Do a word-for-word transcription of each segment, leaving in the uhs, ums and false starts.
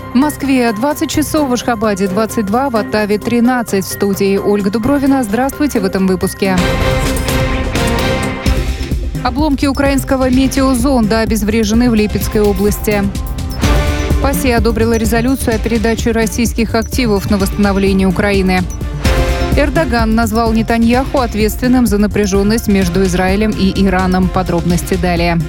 В Москве двадцать часов, в Ашхабаде двадцать два, в Оттаве тринадцать. В студии Ольга Дубровина. Здравствуйте в этом выпуске. Обломки украинского метеозонда обезврежены в Липецкой области. ПАСЕ одобрила резолюцию о передаче российских активов на восстановление Украины. Эрдоган назвал Нетаньяху ответственным за напряженность между Израилем и Ираном. Подробности далее.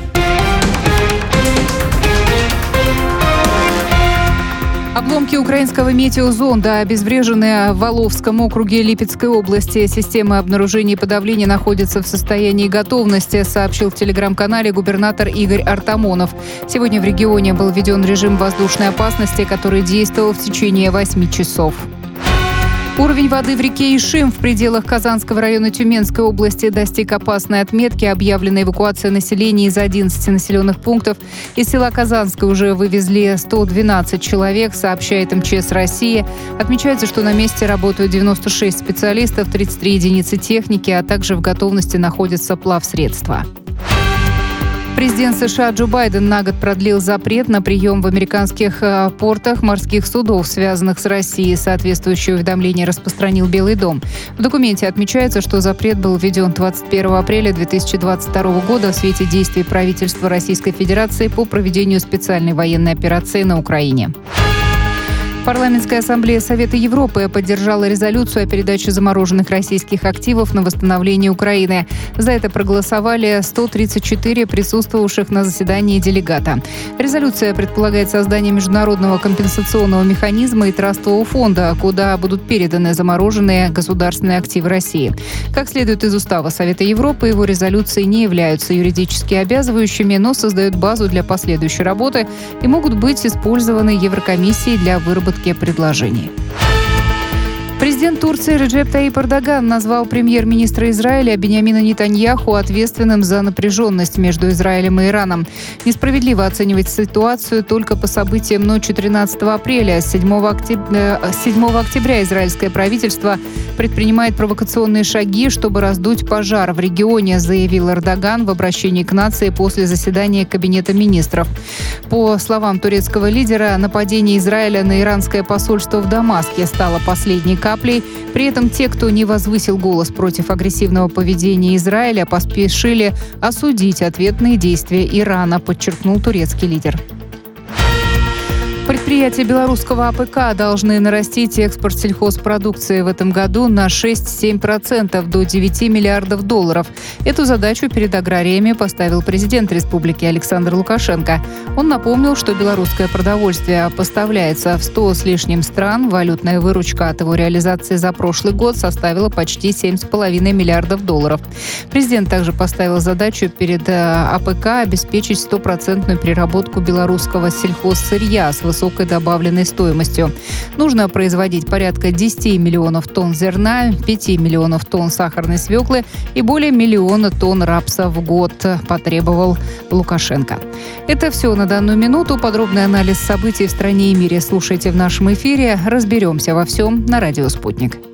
Обломки украинского метеозонда обезврежены в Воловском округе Липецкой области. Системы обнаружения и подавления находятся в состоянии готовности, сообщил в телеграм-канале губернатор Игорь Артамонов. Сегодня в регионе был введен режим воздушной опасности, который действовал в течение восьми часов. Уровень воды в реке Ишим в пределах Казанского района Тюменской области достиг опасной отметки. Объявлена эвакуация населения из одиннадцати населенных пунктов. Из села Казанское уже вывезли сто двенадцать человек, сообщает эм че эс России. Отмечается, что на месте работают девяносто шесть специалистов, тридцать три единицы техники, а также в готовности находятся плавсредства. Президент США Джо Байден на год продлил запрет на прием в американских портах морских судов, связанных с Россией. Соответствующее уведомление распространил Белый дом. В документе отмечается, что запрет был введен двадцать первого апреля две тысячи двадцать второго года в свете действий правительства Российской Федерации по проведению специальной военной операции на Украине. Парламентская ассамблея Совета Европы поддержала резолюцию о передаче замороженных российских активов на восстановление Украины. За это проголосовали сто тридцать четыре присутствовавших на заседании делегата. Резолюция предполагает создание международного компенсационного механизма и трастового фонда, куда будут переданы замороженные государственные активы России. Как следует из устава Совета Европы, его резолюции не являются юридически обязывающими, но создают базу для последующей работы и могут быть использованы Еврокомиссией для выработки предложений. Президент Турции Реджеп Таyyip Эрдоган назвал премьер-министра Израиля Биньямина Нетаньяху ответственным за напряженность между Израилем и Ираном. Несправедливо оценивать ситуацию только по событиям ночи тринадцатого апреля. С седьмого октября израильское правительство предпринимает провокационные шаги, чтобы раздуть пожар в регионе, заявил Эрдоган в обращении к нации после заседания Кабинета министров. По словам турецкого лидера, нападение Израиля на иранское посольство в Дамаске стало последней каплей. При этом те, кто не возвысил голос против агрессивного поведения Израиля, поспешили осудить ответные действия Ирана, подчеркнул турецкий лидер. Предприятия белорусского а пэ ка должны нарастить экспорт сельхозпродукции в этом году на шесть-семь процентов до девяти миллиардов долларов. Эту задачу перед аграриями поставил президент республики Александр Лукашенко. Он напомнил, что белорусское продовольствие поставляется в сто с лишним стран. Валютная выручка от его реализации за прошлый год составила почти семь с половиной миллиардов долларов. Президент также поставил задачу перед а пэ ка обеспечить стопроцентную переработку белорусского сельхозсырья с высокой высокой добавленной стоимостью. Нужно производить порядка десяти миллионов тонн зерна, пяти миллионов тонн сахарной свеклы и более миллиона тонн рапса в год, потребовал Лукашенко. Это все на данную минуту. Подробный анализ событий в стране и мире слушайте в нашем эфире. Разберемся во всем на радио «Спутник».